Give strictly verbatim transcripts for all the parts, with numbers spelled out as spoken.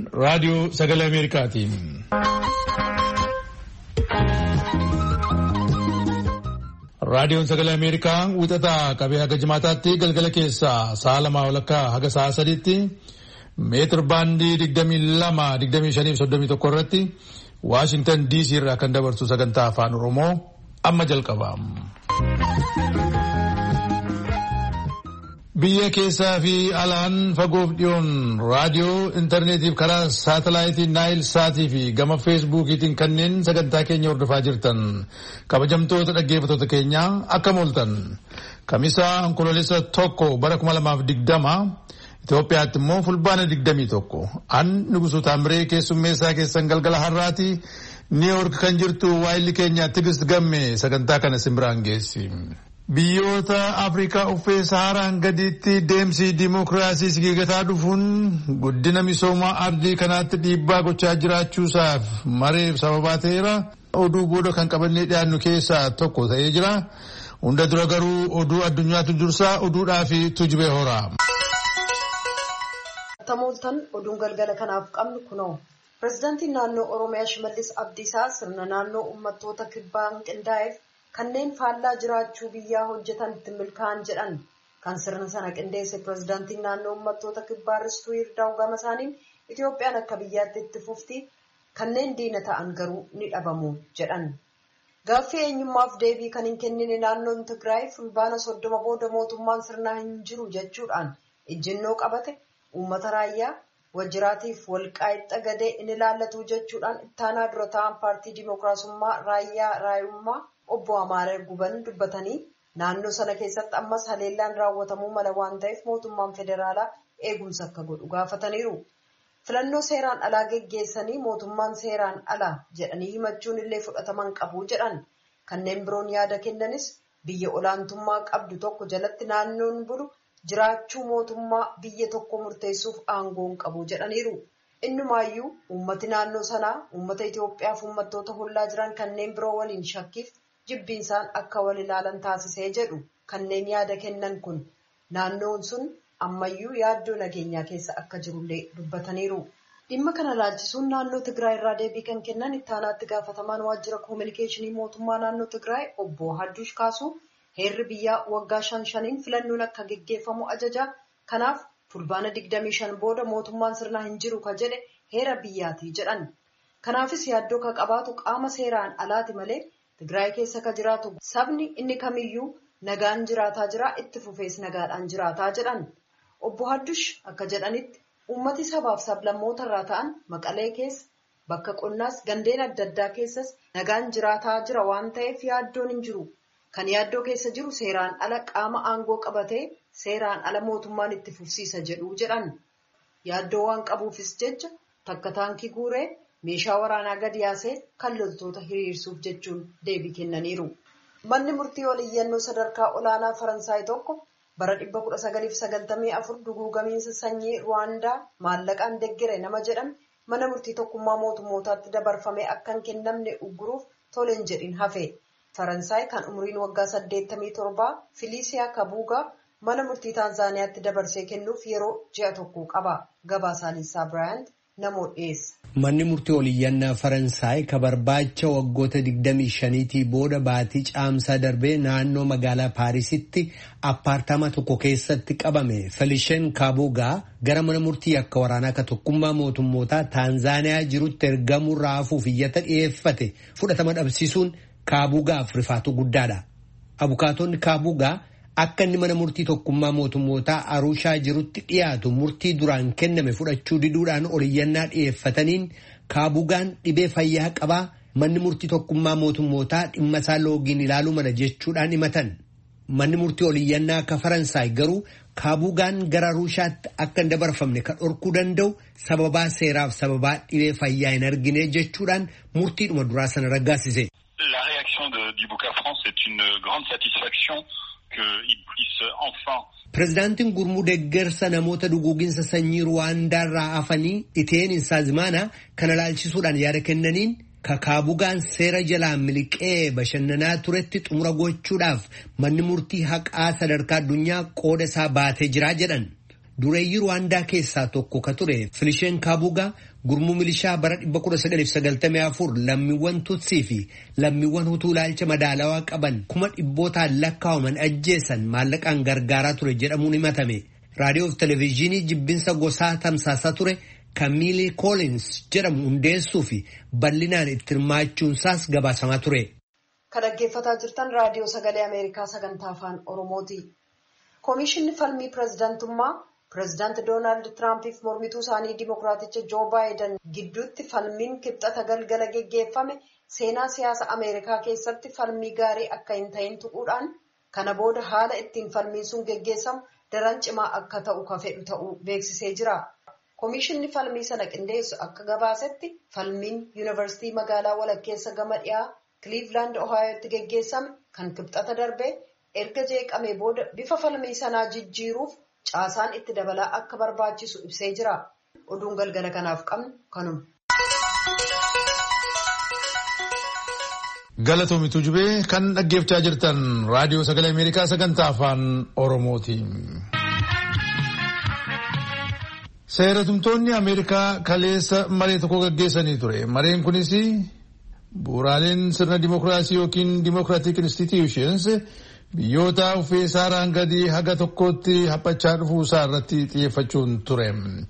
raadiyoo sagalee Ameerikaatiin. Raadiyoon sagalee Ameerikaa wixataa qabee haga jimaataatti galgala keessaa sa'a lamaa walakkaa haga sa'a sadiitti meetir baandii digdamii lama digdamii shanii fi soddomii tokko irratti Waashingtan D C irraa kan dabarsu sagantaa afaan Oromoo amma jalqaba. Biyya keessaa fi alaan fagoof dhiyoon raadiyoo intarneetiif karaa saatalaayitii naayil saatii fi gama feesbuukiitiin kanneen sagantaa keenya hordofaa jirtan kabajamtoota dhaggeeffattoota keenyaa akkam ooltan. Kamisaa onkoloolessa tokko bara kuma lamaaf digdama Itoophiyaatti immoo fulbaana digdamii tokko an Nugusuu Taamiree keessummeessaa keessan galgala har'aati Niiwoork kan jirtu waayilli keenya Tigist Gamme sagantaa kana simbiraan geessi. Biyyoota Afrikaa uffee Saharaan gadiitti deemsi dimokiraasii sigigataa dhufuun guddina misoomaa ardii kanaatti dhiibbaa gochaa jiraachuusaaf mareef sababaa ta'eera. Oduu booda kan qabannee dhiyaannu keessaa tokko ta'ee jira. Hunda dura garuu oduu addunyaatu dursaa oduudhaa fi tujubee horaa. Tamooltan oduun galgala kanaaf qabnu kunoo. Pireezidaantiin naannoo Oromiyaa Shimallis Abdiisaa sirna naannoo uummattoota kibbaan qindaa'eef kanneen faallaa jiraachuu biyyaa hojjetan itti milkaa'an jedhan kan sirna sana qindeesse pireezidaantiin naannoo uummattoota kibbaa Ristuu Yirdaa'u gama isaaniin Itoophiyaan akka biyyaatti itti fufti kanneen diina ta'an garuu ni dhabamu jedhan. Gaaffii eenyummaaf deebii kan hin kennine naannoon Tigraay fulbaana soddoma booda mootummaan sirnaa hin jiru jechuudhaan ejjennoo qabate uummata raayyaa wajjiraatiif walqaaxxa gadee in ilaallatu jechuudhaan ittaanaa dura ta'an paartii dimookiraasummaa raayyaa raayummaa obbo Amaaree Guban dubbatanii naannoo sana keessatti ammas haleellaan raawwatamuu mala waan ta'eef mootummaan federaalaa eegumsa akka godhu gaafataniiru. Filannoo seeraan alaa geggeessanii mootummaan seeraan alaa jedhanii himachuun illee fudhataman qabu jedhan. Kanneen biroon yaada kennanis biyya olaantummaa qabdu tokko jalatti naannoon bulu jiraachuu mootummaa biyya tokko murteessuuf aangoon qabu jedhaniiru. Innumaayyuu uummati naannoo sanaa uummata Itoophiyaaf uummattoota hollaa jiran kanneen biroo waliin shakkiif jibbiinsaan akka wal ilaalan taasisee jedhu kanneen yaada kennan kun naannoon sun ammayyuu yaaddoo nageenyaa keessa akka jirullee dubbataniiru. Dhimma kana laalchisuun naannoo Tigraay irraa deebii kan kennan ittaanaatti gaafatamaan waajjira koominikeeshinii mootummaa naannoo Tigraay obbo Hadduush Kaasuu heerri biyyaa waggaa shan shaniin filannoon akka geggeeffamu ajaja kanaaf fulbaana digdamii shan booda mootummaan sirnaa hin jiru ka jedhe heera biyyaati jedhan. Kanaafis yaaddoo ka qabaatu qaama seeraan alaati malee Tigraay keessa ka jiraatu sabni inni kamiyyuu nagaan jiraataa jira itti fufees nagaadhaan jiraataa jedhan. Obbo Hadduush akka jedhanitti uummati sabaaf sablammoota irraa ta'an Maqalee keessa bakka qonnaas gandeen adda addaa keessas nagaan jiraataa jira waan ta'eef yaaddoon hin jiru. Kan yaaddoo keessa jiru seeraan ala qaama aangoo qabatee seeraan ala mootummaan itti fufsiisa jedhu jedhan. Yaaddoo waan qabuufis jecha takka taankii guuree meeshaa waraanaa gadi yaasee kan loltoota hiriirsuuf jechuun deebii kennaniiru. Manni murtii waliyyannoo sadarkaa olaanaa Faransaay tokko bara dhibba kudha sagaliif sagaltamii afur duguugamiinsa sanyii Ruwaandaa maallaqaan deggere nama jedhame mana murtii tokkummaa mootummootaatti dabarfamee akka hin kennamne ugguruuf tole hin jedhin hafe. Faransaay kan umriin waggaa saddeettamii torbaa Filiisiyaa Kabuugaa mana murtii Taanzaaniyaatti dabarsee kennuuf yeroo ji'a tokko qaba. Gabaasaa Liisaa Biraayant namoo dhiyeessa. Manni murtii waliyyannaa Faransaay ka barbaacha waggoota digdamii shaniitii booda baatii caamsaa darbee naannoo magaalaa Paarisitti appaartama tokko keessatti qabame Felishen Kabuugaa gara mana murtii akka waraanaa ka tokkummaa mootummootaa Taanzaaniyaa jirutti ergamuu raafuuf iyyata dhiyeeffate fudhatama dhabsiisuun Kabuugaaf rifaatu guddaadha. Abukaatonni Kabuugaa akka inni mana murtii tokkummaa mootummootaa Arushaa jirutti dhiyaatu murtii duraan kenname fudhachuu diduudhaan oliyyannaa dhiyeeffataniin Kabuugaan dhibee fayyaa qabaa manni murtii tokkummaa mootummootaa dhimma isaa loogiin ilaaluu mala jechuudhaan himatan. Manni murtii oliyyannaa akka Faransaay garuu Kabuugaan gara Arushaatti akka hin dabarfamne kan dhorkuu danda'u sababaa seeraaf sababaa dhibee fayyaa hin argine jechuudhaan murtiidhuma duraa sana raggaasise. La réaction de d'Ibuka France est une grande satisfaction qu'il puisse enfin. Pireezidaantiin gurmuu deeggarsa namoota duguuginsa sanyii Ruwaandaa irraa hafanii Iteen Insaazmaana kana laalchisuudhaan yaada kennaniin Kabuugaan seera jalaan miliqee bashannanaa turetti xumura gochuudhaaf manni murtii haqaa sadarkaa addunyaa qooda isaa baatee jira jedhan. dureeyyii Ruwaandaa keessaa tokko ka ture Filishen Kabuga gurmuu milishaa bara dhibba kudha sagalii fi sagaltamii afur lammiiwwan Tutsii fi lammiiwwan Hutuu ilaalcha madaalawaa qaban kuma dhibbootaan lakkaa'aman ajjeesan maallaqaan gargaaraa ture jedhamuun himatame. Raadiyoo fi televezyiinii jibbinsa gosaa tamsaasaa ture Camille Collins jedhamu hundeessuu fi bal'inaan itti hirmaachuunsaas gabaasamaa ture. Kan dhaggeeffataa jirtan raadiyoo sagalee Ameerikaa sagantaa afaan Oromooti. Koomishinni falmii pireezidaantummaa pireezidaanti Doonaald Tiraampiif mormituu isaanii Dimookiraaticha Joo Baayiden gidduutti falmiin kibxata galgala geggeeffame seenaa siyaasa Ameerikaa keessatti falmii gaarii akka hin ta'in tuquudhaan kana booda haala ittiin falmiin sun geggeessamu daran cimaa akka ta'u ka fedhu ta'uu beeksisee jira. Koomishinni falmii sana qindeessu akka gabaasetti falmiin yuunivarsiitii magaalaa walakkeessa gama dhiyaa Cleveland Ohio'tti geggeessame kan kibxata darbee erga jeeqamee booda bifa falmii sanaa jijjiiruuf caasaan itti dabalaa akka barbaachisu ibsee jira. Oduun galgala kanaaf qabnu kanuma. Galatoomituu jubee kan dhaggeeffachaa jirtan raadiyoo sagalee Ameerikaa sagantaa afaan Oromooti. Seeratumtoonni Ameerikaa kaleessa maree tokko gaggeessanii ture. Mareen kunis bu'uuraaleen sirna dimookiraasii yookiin Democratic Institutions biyyoota uffee saaraan gadi haga tokkotti haphachaa dhufuu isaa irratti xiyyeeffachuun ture.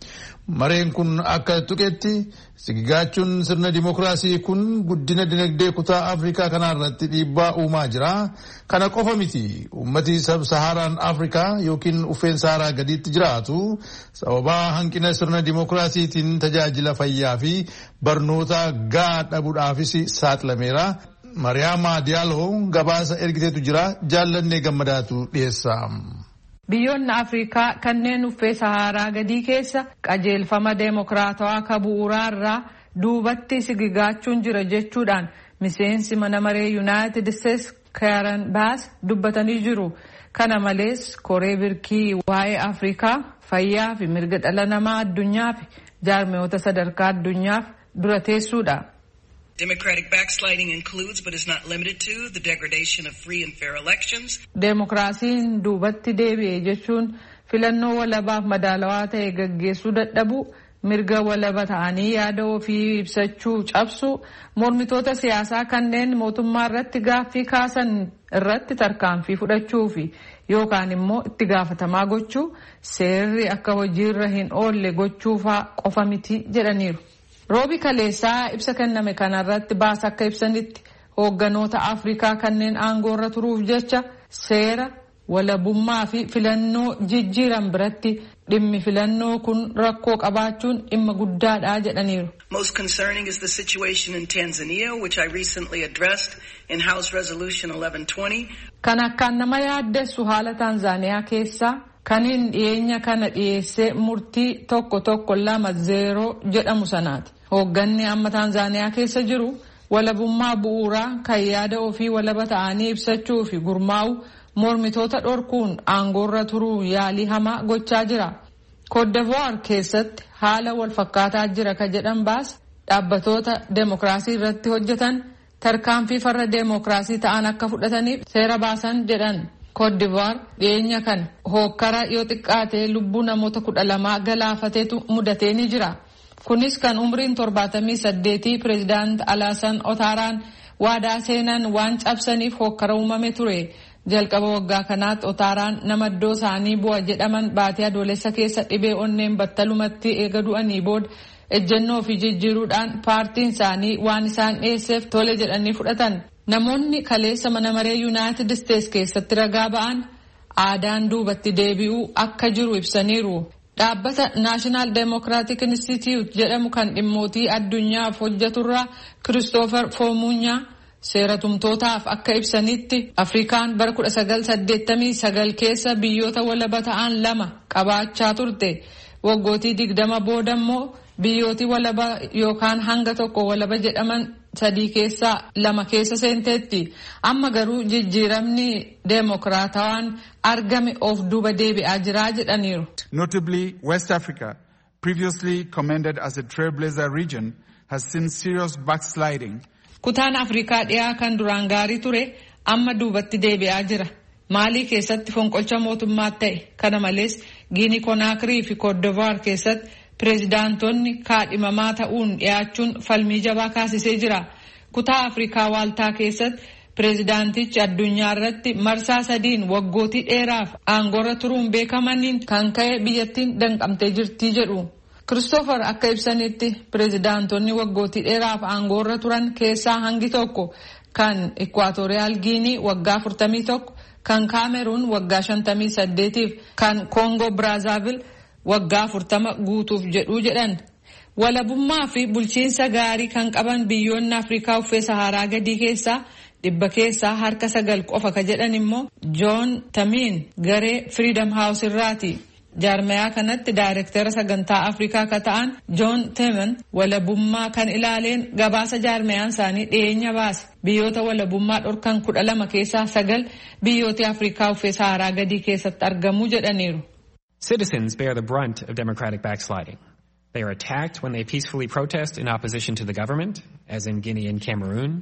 Mareen kun akka tuqetti sigigaachuun sirna dimookiraasii kun guddina dinagdee kutaa Afrikaa kanaa irratti dhiibbaa uumaa jira. Kana qofa miti. Ummati sab-sahaaraan Afrikaa yookiin uffeen saaraa gadiitti jiraatu sababaa hanqina sirna dimookiraasiitiin tajaajila fayyaa fi barnoota gahaa dhabuudhaafis saaxilameera. Mariyaama Diyaaloo gabaasa ergiteetu jira. Jaallannee gammadaatu dhiyeessa. Biyyoonni Afrikaa kanneen uffee Saharaa gadii keessa qajeelfama deemokiraatawaa ka bu'uuraa irraa duubatti sigigaachuun jira jechuudhaan miseensi mana maree Yuunaayitid Isteets Karen Bass dubbatanii jiru. Kana malees koree birkii waa'ee Afrikaa fayyaa fi mirga dhala namaa addunyaa fi jaarmiyoota sadarkaa addunyaaf dura teessuudha. Democratic backsliding includes but is not limited to the degradation of free and fair elections. Deemokiraasiin duubatti deebi'e jechuun filannoo walabaaf madaalawaa ta'e gaggeessuu dadhabuu, mirga walaba ta'anii yaada ofii ibsachuu cabsuu, mormitoota siyaasaa kanneen mootummaa irratti gaaffii kaasan irratti tarkaanfii fudhachuu fi yookaan immoo itti gaafatamaa gochuu, seerri akka hojiirra hin oolle gochuufaa qofa miti jedhaniiru. Roobi kaleessaa ibsa kenname kanarratti baas akka ibsanitti hoogganoota Afrikaa kanneen aangoorra turuuf jecha seera walabummaa fi filannoo jijjiiran biratti dhimmi filannoo kun rakkoo qabaachuun dhimma guddaadha jedhaniiru. Most concerning is the situation in Tanzania, which I recently addressed in House Resolution eleven twenty. Kan akkaan nama yaaddessu haala Tanzaaniyaa keessaa kaniin dhiyeenya kana dhiyeessee murtii tokko tokko lama zeeroo jedhamu sanaati. Hoogganni amma Tanzaaniyaa keessa jiru walabummaa bu'uuraa kan yaada ofii walaba ta'anii ibsachuu fi gurmaa'u mormitoota dhorkuun aangoorra turuu yaalii hamaa gochaa jira. Cote d'Ivoire keessatti haala wal fakkaataa jira ka jedhan baas dhaabbatoota deemokiraasii irratti hojjetan tarkaanfii farra deemokiraasii ta'an akka fudhataniif seera baasan jedhan. Cote d'Ivoire dhiyeenya kana hookkara yoo xiqqaatee lubbuu namoota kudha lamaa galaafateetu mudatee ni jira. Kunis kan umriin torbaatamii saddeetii pireezidaant Alaasan Otaaraan waadaa seenan waan cabsaniif hookkara uumame ture. Jalqaba waggaa kanaatti Otaaraan nama iddoo isaanii bu'a jedhaman baatee adoolessa keessa dhibee onneen battalumatti eega du'anii booda ejjennoo fi jijjiiruudhaan paartiin isaanii waan isaan dhiyeesseef tole jedhanii fudhatan. Namoonni kaleessa mana maree Yuunaayitid Isteets keessatti ragaa ba'an aadaan duubatti deebi'uu akka jiru ibsaniiru. Dhaabbata National Democratic Institute jedhamu kan dhimmootii addunyaaf hojjeturraa Christopher Fomunyaa seera tumtootaaf akka ibsanitti Afrikaan bara kudha sagal saddeettamii sagal keessa biyyoota walaba ta'an lama qabaachaa turte. Waggootii digdama booda immoo biyyooti walaba yookaan hanga tokko walaba jedhaman sadii keessaa lama keessa seenteetti. Amma garuu jijjiiramni deemokiraatawaan argame of duuba deebi'aa jiraa jedhaniiru. Notably, West Africa, previously commended as a trailblazer region, has seen serious backsliding. Kutaan Afrikaa dhiyaa kan duraan gaarii ture amma duubatti deebi'aa jira. Maalii keessatti fonqolcha mootummaa ta'e. Kana malees Giinii Konaakirii fi Koodivuwaar keessatti pireezidaantonni kaadhimamaa ta'uun dhiyaachuun falmii jabaa kaasisee jira. Kutaa Afrikaa Waaltaa keessatti pireezidaantichi addunyaa irratti marsaa sadiin waggootii dheeraaf aangoorra turuun beekamaniin kan ka'e biyyattiin danqamtee jirti jedhu. Kiristoofer akka ibsanitti pireezidaantonni waggootii dheeraaf aangoorra turan keessaa hangi tokko kan Ikwaatooriyaal Giinii waggaa afurtamii tokko, kan Kaameruun waggaa shantamii saddeetiif kan Koongoo Biraazaaviil waggaa afurtama guutuuf jedhu jedhan. Walabummaa fi bulchiinsa gaarii kan qaban biyyoonni Afrikaa uffee Saharaa gadii keessaa dhibba keessaa harka sagal qofa ka jedhan immoo Joon Tamiin garee Freedom House irraati. Jaarmayaa kanatti daayirektara sagantaa Afrikaa ka ta'an Joon Temen walabummaa kan ilaaleen gabaasa jaarmayaan isaanii dhiyeenya baase. Biyyoota walabummaa dhorkan kudha lama keessaa sagal biyyoota Afrikaa uffee Saharaa gadii keessatti argamuu jedhaniiru. Citizens bear the brunt of democratic backsliding. They are attacked when they peacefully protest in opposition to the government, as in Guinea and Cameroon.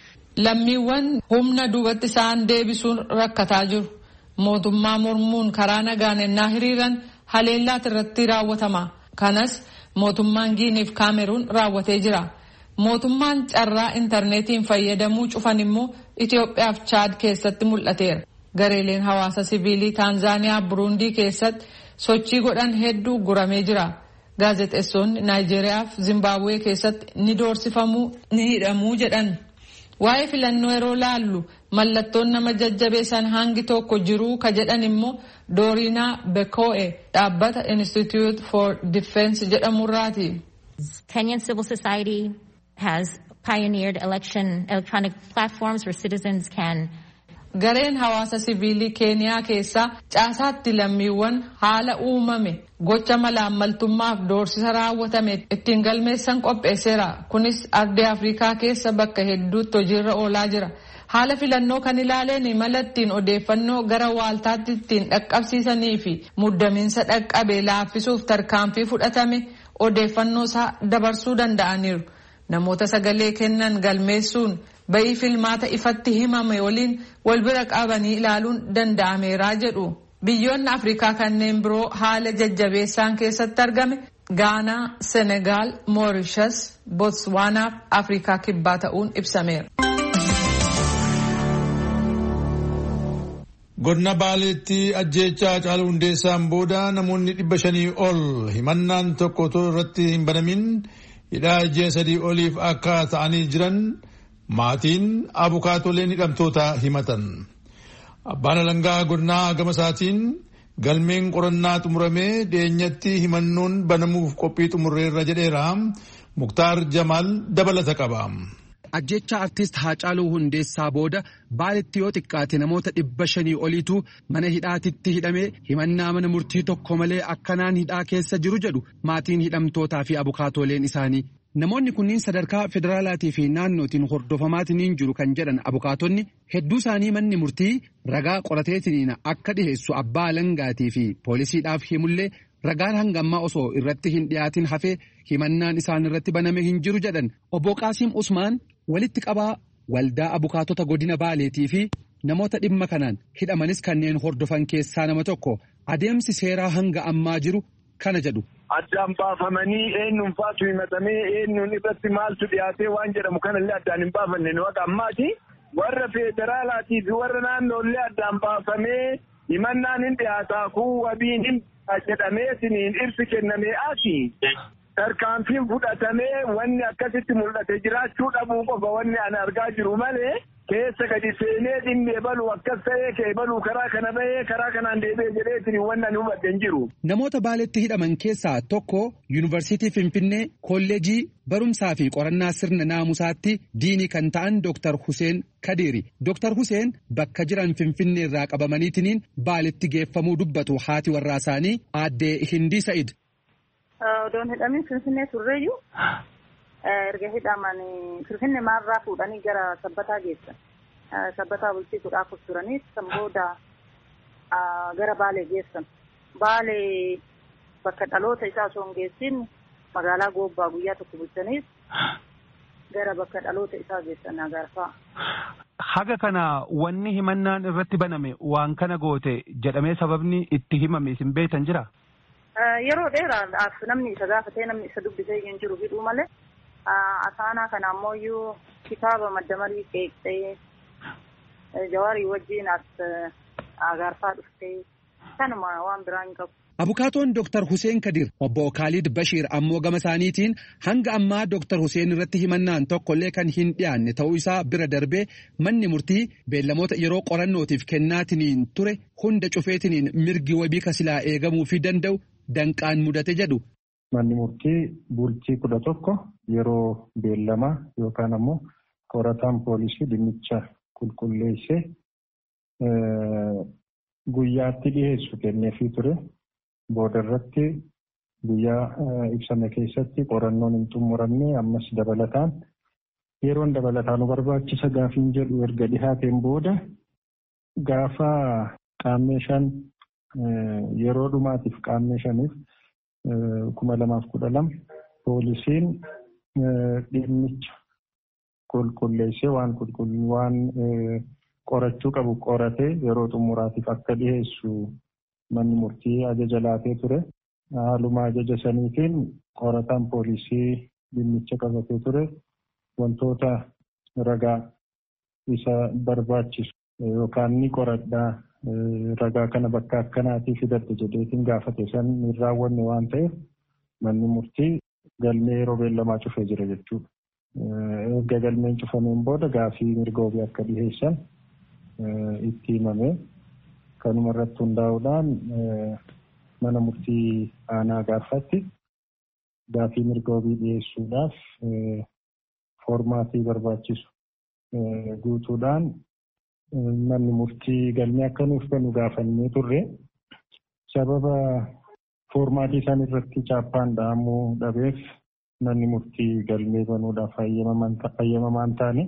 Lammiiwwan humna duubatti isaan deebisuun rakkataa jiru. Mootummaa mormuun karaa nagaan ennaa hiriiran haleellaat irratti raawwatama. Kanas mootummaan Giiniif Kaameruun raawwatee jira. Mootummaan carraa intarneetiin fayyadamuu cufan immoo Itoophiyaaf Chaad keessatti mul'ateera. Gareeleen hawaasa siviilii Taanzaaniyaa Buruundii keessatti sochii godhan hedduu guramee jira. Gaazexeessonni Naayijeeriyaa fi Zimbaabuwee keessatti ni doorsifamuu ni hidhamuu jedhan. Waa'ee filannoo yeroo laallu mallattoon nama jajjabeessan hangi tokko jiruu ka jedhan immoo Doorinaa Bekoe dhaabbata Institute for Defense jedhamurraati. Kenyan civil society has pioneered election electronic platforms where citizens can. Gareen hawaasa siviilii Keeniyaa keessaa caasaatti lammiiwwan haala uumame gocha malaammaltummaaf doorsisa raawwatame ittiin galmeessan qopheesseera. Kunis ardii Afrikaa keessa bakka hedduutti hojiirra oolaa jira. Haala filannoo kan ilaaleen mala ittiin odeeffannoo gara waaltaatti ittiin dhaqqabsiisanii fi muddamiinsa dhaqqabe laaffisuuf tarkaanfii fudhatame odeeffannoo isaa dabarsuu danda'aniiru. Namoota sagalee kennan galmeessuun bayii filmaata ifatti himame waliin wal bira qabanii ilaaluun danda'ameeraa jedhu. Biyyoonni Afrikaa kanneen biroo haala jajjabeessaan keessatti argame Gaanaa, Senegaal, Moorishas, Botswaanaa fi Afrikaa kibbaa ta'uun ibsameera. Godina Baaleetti ajjeechaa Haacaaluu Hundeessaan booda namoonni dhibba shanii ol himannaan tokko otoo irratti hin banamin hidhaa ji'a sadii oliif akka ta'anii jiran maatiin abukaatoleen hidhamtoota himatan. Abbaan alangaa godinaa gama isaatiin galmeen qorannaa xumuramee dhiyeenyatti himannoon banamuuf qophii xumurreerra jedheera. Muktaar Jamaal dabalata qaba. Ajjecha artist Haacaaluu Hundeessaa booda Baaleetti yoo xiqqaate namoota dhibba shanii oliitu mana hidhaatitti hidhamee himannaa mana murtii tokko malee akkanaan hidhaa keessa jiru jedhu maatiin hidhamtootaa fi abukaatoleen isaanii. Namoonni kunniin sadarkaa federaalaatii fi naannootiin hordofamaatiin jiru kan jedhan abukaatonni hedduu isaanii manni murtii ragaa qorateetiin akka dhiheessu abbaa alangaatii fi poolisiidhaaf himullee ragaan hangammaa osoo irratti hin dhiyaatin hafee himannaan isaan irratti baname hin jiru jedhan. Obbo Qaasiim Usmaan walitti qabaa waldaa abukaatota godina Baaleetii fi namoota dhimma kanaan hidhamanis kanneen hordofan keessaa nama tokko adeemsi seeraa hanga ammaa jiru kana jedhu. Addaan baafamanii eenyuun faatu himatamee eenyuun irratti maaltu dhiyaatee waan jedhamu kanallee addaan hin baafanne nu akka ammaati. Warra federaalaatii fi warra naannoollee addaan baafamee himannaan hin dhiyaataa kun wabiin hin jedhameetiin ibsi kennamee asi. Tarkaanfiin fudhatamee wanni akkasitti mul'ate jiraachuu dhabuu qofa wanni ani argaa jiru malee keessa gadi seenee dhimmi ebaluu akkas ta'ee kee ebaluu karaa kana bahee karaa kanaan deebi'ee jedheetiin wanni ani hubadhe hin jiru. Namoota Baaleetti hidhaman keessaa tokko Yuunivarsiitii Finfinnee kolleejii barumsaa fi qorannaa sirna naamusaatti diinii kan ta'an Dooktar Huseen Kadiiri. Dooktar Huseen bakka jiran Finfinnee irraa qabamaniitiin Baaleetti geeffamuu dubbatu haati warraa isaanii aadde Hindii Sa'id. Odoon hidhamin Finfinnee turreeyyuu erga hidhamanii Finfinnee maarraa fuudhanii gara sabbataa geessan. Sabbataa bulchiisuudhaaf turanii san booda gara Baalee geessan. Baalee bakka dhaloota isaa osoo hin geessin magaalaa Goobbaa guyyaa tokko bulchaniis gara bakka dhaloota isaa geessan agarfaa. Haga kana wanni himannaan irratti baname waan kana goote jedhamee sababni itti himame isin beektan jira? Yeroo dheeraadhaaf namni isa gaafatee namni isa dubbisee hin jiru hidhuu malee asaanaa kana ammoo kitaaba madda marii qeeqxee jawaarii wajjin as agaarfaa dhuftee kanuma waan biraa hin qabu. Abukaatoon Dooktar Hussein Kadir obbo Khalid Bashir ammoo gama isaaniitiin hanga ammaa Dooktar Hussein irratti himannaan tokkollee kan hin dhiyaanne ta'uu isaa bira darbee manni murtii beellamoota yeroo qorannootiif kennaatiniin ture hunda cufeetiniin mirgi wabii kasilaa eegamuu fi danda'u danqaan mudate jedhu. Manni murtii bultii kudha tokko yeroo beellamaa yookaan ammoo qorataan poolisii dhimmicha qulqulleessee guyyaatti dhiyeessu kenneefii ture. Booda irratti guyyaa ibsame keessatti qorannoon hin xumuramne ammas dabalataan yeroon dabalataan nu barbaachisa gaafiin jedhu erga dhihaateen booda gaafa qaammee shan yeroo dhumaatiif qaammee shaniif kuma lamaaf kudha lama poolisiin dhimmicha qulqulleessee waan qulqulluu waan qorachuu qabu qoratee yeroo xumuraatiif akka dhiyeessu manni murtii ajaja laatee ture. Haaluma ajaja saniitiin qorataan poolisii dhimmicha qabatee ture wantoota ragaa isa barbaachisu yookaan ni qoradhaa ragaa kana bakka akkanaatii fidadhe jedheetiin gaafate san hin raawwanne waan ta'eef manni murtii galmee yeroo beellamaa cufee jira jechuudha. Erga galmeen cufameen booda gaafii mirga wabii akka dhiheessan itti himame. Kanuma irratti hundaa'uudhaan mana murtii aanaa gaafatti gaafii mirga wabii dhiyeessuudhaaf foormaatii barbaachisu guutuudhaan manni murtii galmee akka nuuf kennu gaafannee turre. Sababa foormaatii isaan irratti chaappaan dhahamuu dhabeef manni murtii galmee banuudhaaf hayyamamaan taane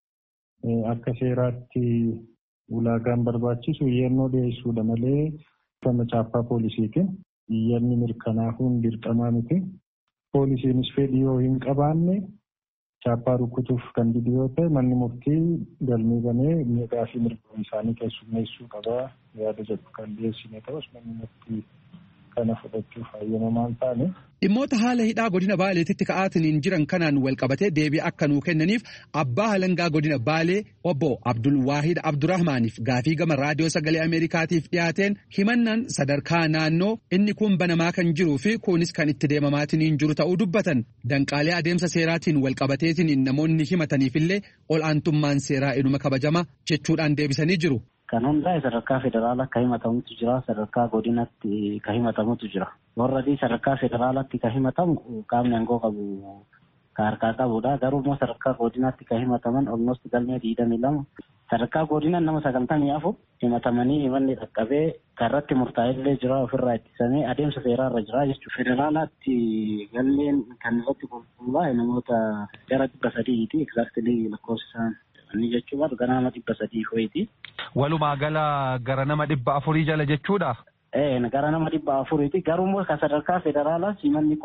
akka seeraatti ulaagaan barbaachisu iyyannoo dhiyeessuudha malee kan chaappaa poolisiitiin iyyanni mirkanaa'uun dirqamaa miti. Poolisiinis fedhii yoo hin qabaanne chaappaa rukutuuf kan didu yoo ta'e manni murtii galmee banee miidhaa fi mirga isaanii keessummeessuu qabaa yaada jedhu kan dhiyeessine ta'us manni murtii kana fudhachuuf hayyamamaan taane. Dhimmoota haala hidhaa godina Baaleetitti ka'aatiniin jiran kanaan wal qabatee deebii akka nuu kennaniif abbaa halangaa godina Baalee obbo Abdul Waahid Abdurrahmaaniif gaafii gama raadiyoo sagalee Ameerikaatiif dhiyaateen himannaan sadarkaa naannoo inni kun banamaa kan jiruu fi kunis kan itti deemamaatiniin jiru ta'uu dubbatan. Danqaalee adeemsa seeraatiin wal qabateetiniin namoonni himataniifillee ol aantummaan seeraa inuma kabajama jechuudhaan deebisanii jiru. Kan hundaa'e sadarkaa federaalaa kan himatamutu jira, sadarkaa godinaatti kan himatamutu jira. Warra sadarkaa federaalaatti kan himatamu qaamni aangoo qabu kan harkaa qabudha. Garuu immoo sadarkaa godinaatti kan himataman olmosti galmee digdamii lama. Sadarkaa godinaan nama sagaltamii afur himatamanii himanni dhaqqabee kan irratti murtaa'ellee jira ofirraa ittisamee adeemsa seeraarra jira jechuudha. Federaalaatti galmeen kan irratti qulqullaa'e namoota gara dhibba sadiiti egzaaktilii lakkoofsisaan. Inni jechuun gara nama dhibba sadii ho'iti. Walumaa gala gara nama dhibba afurii jala jechuudha? Ee gara nama dhibba afuriiti. Garuu immoo kan sadarkaa federaalaas himanni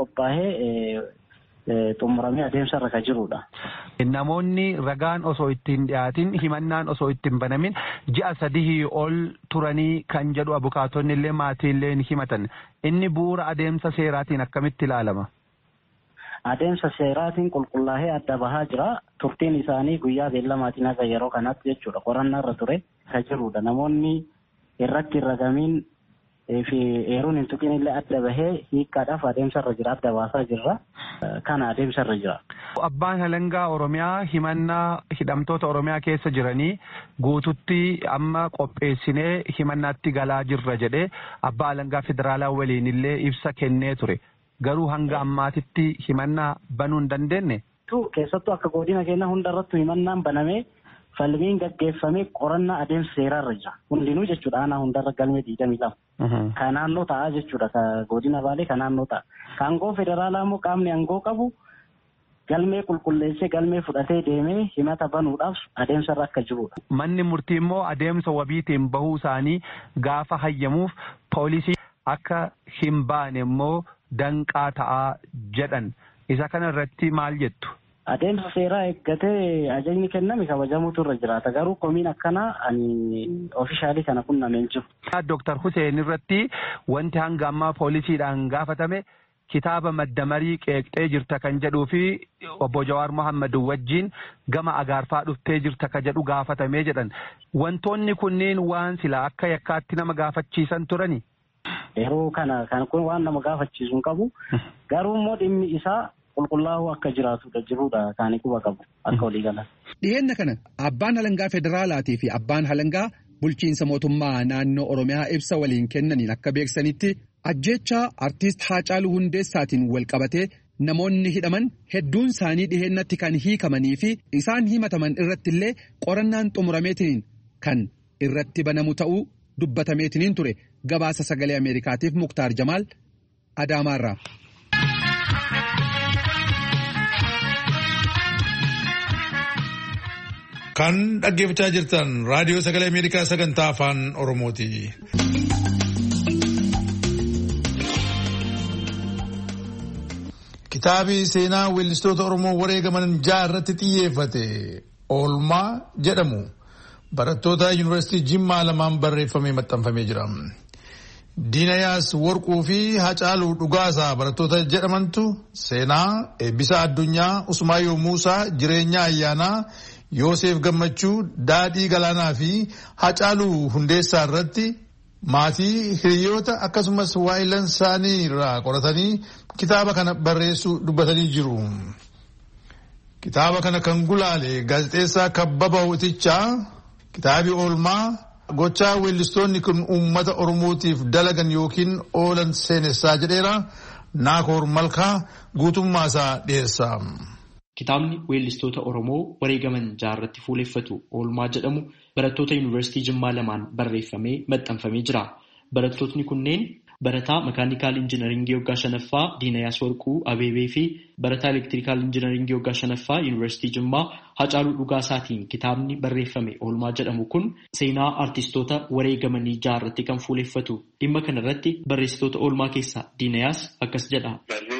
qophaa'ee xumuramee adeemsarra kan jirudha. Namoonni ragaan osoo ittiin dhiyaatin himannaan osoo ittiin banamin ji'a sadii ol turanii kan jedhu abukaatonni illee maatiillee ni himatan. Inni bu'uura adeemsa seeraatiin akkamitti ilaalama? Adeemsa seeraatiin qulqullaa'ee adda bahaa jira. Turtiin isaanii guyyaa beellamaatiin haga yeroo kanatti jechuudha. Qorannaa irra ture kan jirudha. Namoonni irratti hin ragamiin fi eeruun hin tuqin illee adda bahee hiikkaadhaaf adeemsa irra jira. Adda baasaa jirra. Kana adeemsa irra jira. Abbaan halangaa Oromiyaa himannaa hidhamtoota Oromiyaa keessa jiranii guututti amma qopheessinee himannaatti galaa jirra jedhee abbaa halangaa federaalaa waliin illee ibsa kennee ture. Garuu hanga ammaatitti himannaa banuu hin dandeenye. Keessattuu akka godina keenya hundarrattu himannaan banamee falmiin gaggeeffamee qorannaa adeemsa seeraarra jira. Hundinuu jechuudha aanaa hundarra galmee digdamii lama. Kan naannoo ta'a jechuudha godina Baalee kan naannoo ta'a. Kan aangoo federaalaa immoo qaamni aangoo qabu galmee qulqulleessee galmee fudhatee deemee himata banuudhaaf adeemsarra akka jirudha. Manni murtii immoo adeemsa wabiitiin bahuu isaanii gaafa hayyamuuf poolisii akka hin baane immoo danqaa ta'aa jedhan. Isa kana irratti maal jettu? Adeemsa seeraa eeggatee ajajni kenname kabajamuutu irra jiraata. Garuu komiin akkanaa ani oofishaalii kana qunnameen jiru. Dooktar Hussein irratti wanti hanga ammaa poolisiidhaan gaafatame kitaaba maddamarii qeeqxee jirta kan jedhuu fi obbo Jawaar Mohammad wajjin gama agaarfaa dhuftee jirta kan jedhu gaafatamee jedhan. Wantoonni kunneen waan sila akka yakkaatti nama gaafachiisan turani. Yeroo kana kan kun waan nama gaafachiisu hin qabu. Garuu immoo dhimmi isaa qulqullaa'uu akka jiraatudha jiruudha kan quba qabu akka walii galan. Dhiyeenna kana abbaan halangaa federaalaatii fi abbaan halangaa bulchiinsa mootummaa naannoo Oromiyaa ibsa waliin kennaniin akka beeksanitti ajjeechaa artiist Haacaaluu Hundeessaatiin wal qabatee namoonni hidhaman hedduun isaanii dhiheennatti kan hiikamanii fi isaan himataman irratti illee qorannaan xumurameetiin kan irratti banamu ta'uu dubbatameetiin ture. Gabaasa sagalee Ameerikaatiif Muktaar Jamaal Adaamaarraa. Kan dhaggeeffachaa jirtan raadiyoo sagalee Ameerikaa sagantaa afaan Oromooti. Kitaabi seenaa weellistoota Oromoo wareegaman ja'a irratti xiyyeeffate oolmaa jedhamu barattoota yuunivarsiitii Jimmaa lamaan barreeffamee maxxanfamee jira. Diinayaas Warquu fi Hacaaluu Dhugaasaa barattoota jedhamantu seenaa eebbisa addunyaa Usmaayyoo Muusaa jireenya ayyaanaa Yoosef Gammachuu Daadhii Galaanaa fi Hacaaluu Hundeessaa irratti maatii hiriyoota akkasumas waa'ilan isaanii irraa qoratanii kitaaba kana barreessuu dubbatanii jiru. Kitaaba kana kan gulaale gaazexeessaa Kabbaba Hootichaa kitaabi oolmaa gochaa weellistoonni kun uummata Oromootiif dalagan yookiin oolan seenessaa jedheera. Naakoor Malkaa guutummaa isaa dhiyeessa. Kitaabni weellistoota Oromoo wareegaman jaarratti fuuleffatu oolmaa jedhamu barattoota yuunivarsiitii Jimmaa lamaan barreeffamee maxxanfamee jira. Barattootni kunneen barataa makaanikaal injinaringii waggaa shanaffaa Diinayaas Warquu Abeebee fi barataa elektirikaal injinaringii waggaa shanaffaa yuunivarsiitii Jimmaa Hacaaluu Dhugaasaatiin kitaabni barreeffame oolmaa jedhamu kun seenaa artistoota wareegamanii jaarratti kan fuuleffatu. Dhimma kanarratti barreessitoota oolmaa keessaa Diinayaas akkas jedha.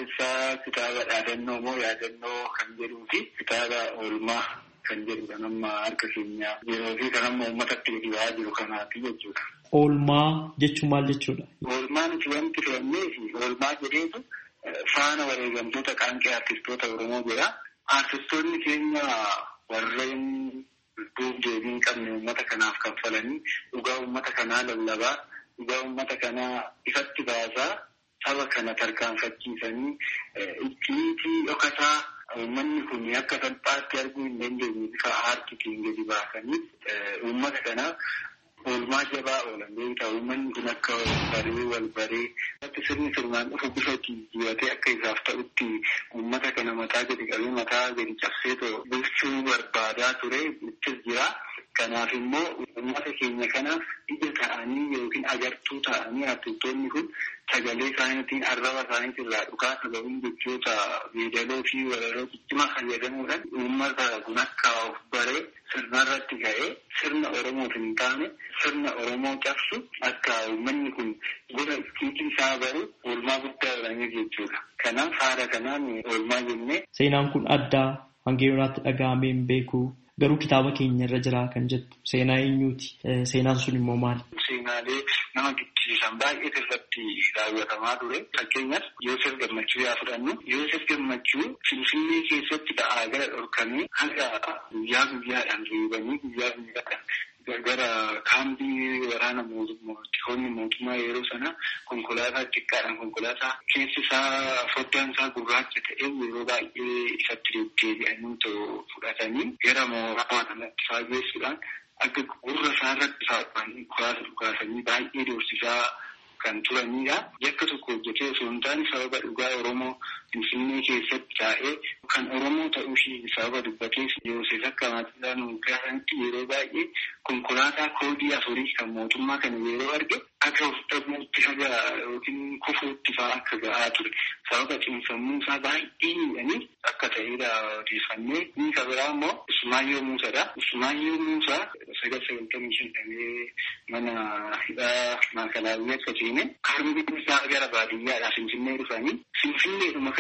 Kitaaba dhaadannoo moo yaadannoo kan jedhuu fi kitaaba oolmaa kan jedhu kan amma harka keenya yeroo fi kan amma uummatatti dhibaa jiru kanaati jechuudha. Oolmaa jechuun maal jechuudha? Oolmaan itti wanti filannee fi oolmaa jedheetu faana wareegamtoota qaanqee artistoota Oromoo jira. Artistoonni keenya warreen lubbuuf deebii hin qabne uummata kanaaf kaffalanii dhugaa uummata kanaa lallabaa dhugaa uummata kanaa ifatti baasaa saba kana tarkaanfachiisanii ittiitii dhokataa uummanni kun akka salphaatti arguu hin dandeenye bifa aartiitiin gadi baasanii uummata kanaaf oolmaa jabaa oolan beektaa uummanni kun akka baree wal baree sirni sirnaan dhufu bifa jijjiiratee akka isaaf ta'utti uummata kana mataa gadi qabee mataa gadi cabsee bulchuu barbaadaa ture ittis jira. Kanaaf immoo uummata keenya kanaaf ija ta'anii yookiin agartuu ta'anii artistoonni kun sagalee isaaniitiin arraba isaaniitiin irraa dhugaa sababiin jechoota yeedaloo fi walaloo ciccimaa fayyadamuudhaan uummata kun akka of baree sirna irratti ka'ee sirna Oromoof hin taane sirna Oromoo cabsu akka uummanni kun gosa iskiitii isaa baru oolmaa guddaa godhanii jechuudha. Kanaaf haala kanaan oolmaa jennee. Seenaan kun addaa hanga yoonaatti dhaga'amee hin beeku. Garuu kitaaba keenya irra jira kan jettu seenaa eenyuuti? Seenaan sun immoo maali? Seenaalee nama giddisiisan baay'ee irratti raawwatamaa ture. Fakkeenyaaf Yoosef Gammachuu yaa fudhannu. Yoosef Gammachuu Finfinnee keessatti da'aa gara dhorkamee hanga guyyaa guyyaadhaan reebanii guyyaa guyyaadhaan gara kaambii waraana mootummoonni mootummaa yeroo sana konkolaataa xiqqaadhaan konkolaataa keessi isaa foddaan isaa gurraacha ta'e yeroo baay'ee ifatti deddeebi'anii fudhatanii gara mooraa kanatti faageessuudhaan akka gurra isaa irratti faafanii dhukaasa dhukaasanii baay'ee doorsisaa kan turanidha. Yakka tokko hojjetee osoo hin taane sababa dhugaa Oromoo Finfinnee keessatti taa'ee kan Oromoo ta'uu ishee sababa dubbateef Yoosef akka maatii nuuf gaafanitti yeroo baay'ee konkolaataa koodii afurii kan mootummaa kana yeroo arge akka of dhabuutti haga yookiin kufuutti fa'aa akka ga'aa ture. Sababa cimsammuu isaa baay'ee miidhanii akka ta'edha odeeffannee. Inni kan biraa immoo Usmaayyoo Muusaadha. Usmaayyoo Muusaa sagal sagaltamii shantamee mana hidhaa maakalaawwii akka seene harmi isaa gara baadiyyaadhaa Finfinnee dhufanii Finfinneedhuma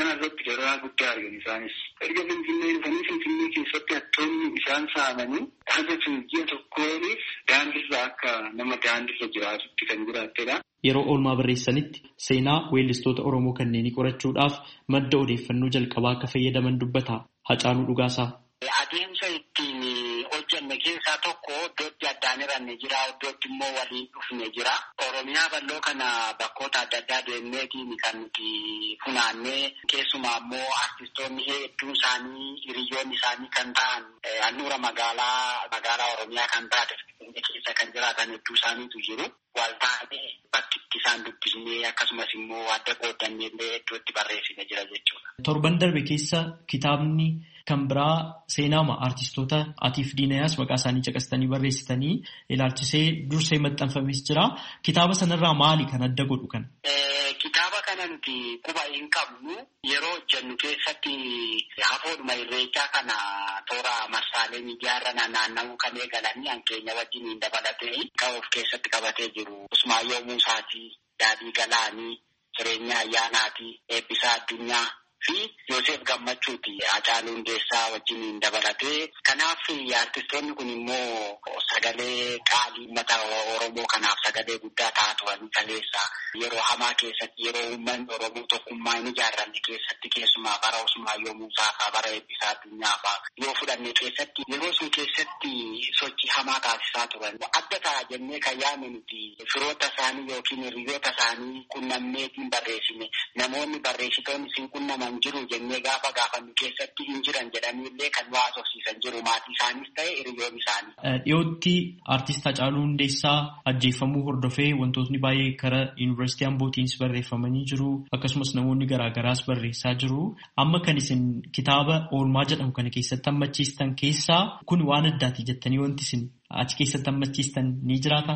kanarratti dararaa guddaa argan isaanis. Erga Finfinnee dhufanii Finfinnee keessatti hattoonni isaan saamanii haga ji'a tokkoonis daandiirra akka nama daandiirra jiraatutti kan jiraattedha. Yeroo oolmaa barreessanitti seenaa weellistoota Oromoo kanneenii qorachuudhaaf madda odeeffannoo jalqabaa akka fayyadaman dubbata Hacaaluu Dhugaasaa. Adeemsa ittiin hojjenne keessaa tokko iddootti addaan hiranne jira, iddootti immoo waliin dhufne jira. Oromiyaa bal'oo kana bakkoota adda addaa deemneetiin kan nuti funaannee keessumaa immoo artistoonni hedduun isaanii hiriyoonni isaanii kan ta'an handhuura magaalaa magaalaa Oromiyaa kan taate keessa kan jiraatan hedduu isaaniitu jiru. Waltaanee bakki itti isaan dubbisnee akkasumas immoo adda qoodannee illee iddootti barreessine jira jechuudha. Torban darbe keessa kitaabni kan biraa seenaama artistoota Atiif Diinayaas maqaa isaanii caqastanii barreessitanii ilaalchisee dursee maxxanfames jira. Kitaaba sanarraa maali kan adda godhu kana? Kitaaba kana nuti quba hin qabnu yeroo hojjennu keessatti hafoodhuma irreechaa kana toora marsaalee miidiyaarra naanna'uu kan eegalanii hankeenya wajjin hin dabalatee kan of keessatti qabatee jiru. Usmaayyoo Muusaatii, Daadhii Galaanii, Jireenya Ayyaanaatii, Eebbisaa Addunyaa fi Yoosef Gammachuuti Hacaaluu Hundeessaa wajjin hin dabalatee. Kanaaf artistoonni kun immoo sagalee qaalii uummata Oromoo kanaaf sagalee guddaa ta'aa turan kaleessa yeroo hamaa keessatti yeroo uummanni Oromoo tokkummaa hin ijaarranne keessatti keessumaa bara Usmaayyoo Muusaa fa'aa bara Eebbisaa Addunyaa fa'aa yoo fudhanne keessatti yeroo sun keessatti sochii hamaa taasisaa turan. Adda ta'a jennee kan yaadne nuti firoota isaanii yookiin hiriyoota isaanii qunnamneetiin barreessine namoonni barreessitoonni siin qunnaman jiru jennee gaafa gaafannu keessatti hin jiran jedhanii illee kan nu haasofsiisan jiru maatii isaanis ta'e hiriyoon isaanii. Dhiyootti artist Hacaaluu Hundeessaa ajjeefamuu hordofee wantootni baay'ee karaa yuunivarsiitii Ambootiinis barreeffamanii jiru akkasumas namoonni garaagaraas barreessaa jiru. Amma kan isin kitaaba oolmaa jedhamu kana keessatti hammachiistan keessaa kun waan addaati jettanii wanti isin achi keessatti hammachiistan ni jiraata?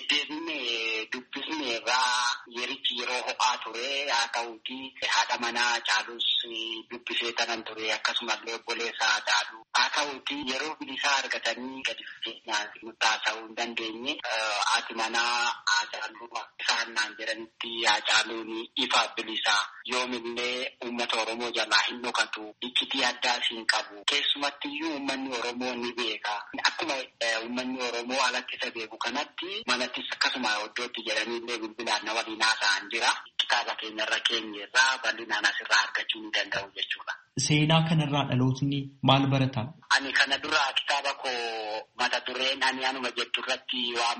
Yerichi yeroo ho'aa ture haa ta'uuti haadha manaa Hacaaluus dubbisee tanan ture akkasumallee obboleessa Hacaaluu haa ta'uuti yeroo bilisaa argatanii gadi fageenyaan nutti haasa'uu hin dandeenye haati manaa Hacaaluu isaan naan jedhanitti Hacaaluun ifa bilisaa yoomillee uummata Oromoo jalaa hin dhokatu iccitii addaas hin qabu keessumattiyyuu uummanni Oromoo ni beeka akkuma uummanni Oromoo alatti isa beeku kanatti manattis akkasuma iddootti jedhaniillee bilbilaan na waliin haasa'an jira. Kitaaba keenyarra keenyarraa bal'inaan asirraa argachuu ni danda'u jechuudha. Seenaa kanarraa dhalootni maal barata? Ani kana dura kitaaba koo mata dureen ani anuma jettu irratti waan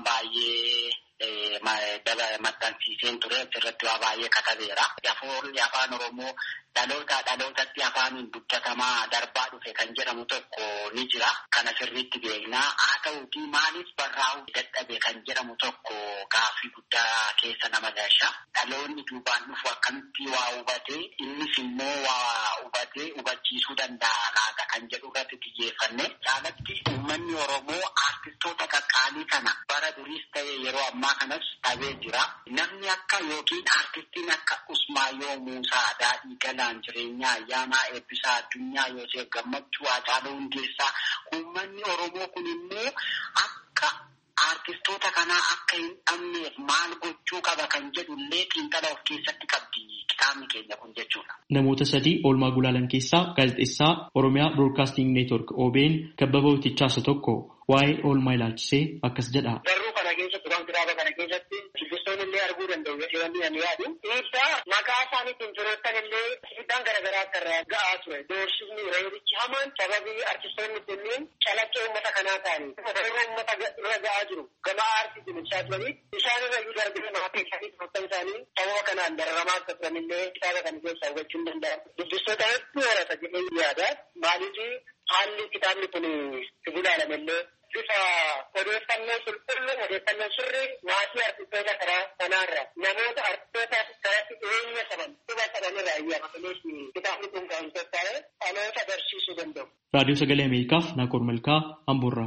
baay'ee maxxansiiseen ture asirratti waa baay'ee katabeera. Afoolli afaan Oromoo dhaloota dhalootatti afaaniin dubbatamaa darbaa dhufe kan jedhamu tokko ni jira. Kana sirriitti beeknaa haa ta'uuti maaliif barraa'uu dadhabe kan jedhamu tokko gaaffii guddaa keessa nama galcha. Dhaloonni duubaan dhufu akkamitti waa hubatee innis immoo waa hubatee hubachiisuu danda'a laata kan jedhu irratti xiyyeeffanne. Caalatti uummanni Oromoo artistoota qaqqaalii kana bara duriis ta'e yeroo ammaa kanas dhabee jira. Namni akka yookiin artistiin akka Usmaayyoo Muusaa, Daadhii Galaan, Jireenya Ayyaanaa, Eebbisaa Addunyaa, Yoosef Gammachuu, Hacaaluu Hundeessaa uummanni Oromoo kun immoo akka artistoota kanaa akka hin dhabneef maal gochuu qaba kan jedhu illee xiinxala of keessatti qabdi kitaabni keenya kun jechuudha. Namoota sadii oolmaa gulaalan keessaa gaazexeessaa Oromiyaa Broadcasting Network O B N Kabbaba Utichaa isa tokko waa'ee oolmaa ilaalchisee akkas jedha. Garuu kana keessatti waan kitaaba kana keessatti shubbistoonni illee arguu danda'u jedhanii ani yaadu. Dhiibbaa maqaa isaaniitiin firoottan illee dhiibbaan garaagaraa akka irraa ga'aa ture. Doorsisni reerichi hamaan sababii artistoonni kunniin calaqqee uummata kanaa ta'anii darba uummata irra ga'aa jiru. Gama aartiitiin ibsaa turanii isaan irra iyyuu darbee maatii isaanii firoottan isaanii sababa kanaan dararamaa akka turan illee kitaaba kana keessaa hubachuu hin danda'amu. Dubbistoota hedduu horata jedhee yaada. Maaliif haalli kitaabni kun gulaalame illee bifa odeeffannoo qulqulluu odeeffannoo sirrii maatii artistoota karaa kanaarra namoota artistoota karatti dhiyeenya qaban quba qabanirraa iyyaafataniif kitaabni kun kan qophaa'e dhaloota barsiisuu danda'u. Raadiyoo Sagalee Ameerikaaf Naakoor Malkaa Amboorraa.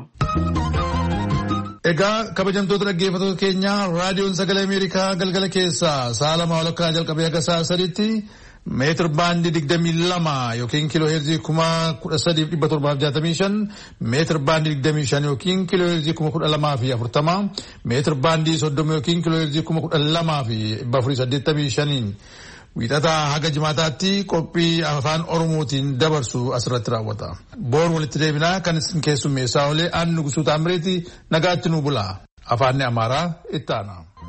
Egaa kabajamtoota dhaggeeffattoota keenyaa raadiyoon Sagalee Ameerikaa galgala keessaa sa'a lama walakkaa jalqabee akka sa'a sadiitti meetir baandii digdamii lama yookiin kiiloo heerzii kuma kudha sadiif dhibba torbaaf jaatamii shan meetir baandii digdamii shan yookiin kiiloo heerzii kuma kudha lamaa fi afurtama meetir baandii soddoma yookiin kiiloo heerzii kuma kudha lamaa fi dhibba afurii saddeettamii shaniin Wiixataa haga jimaataatti qophii afaan Oromootiin dabarsu asirratti raawwata. Boor walitti deebinaa kan isin keessummeessaa olee aan Nugusuu Taamreeti nagaatti nu bulaa. Afaan Amaaraa itti aana.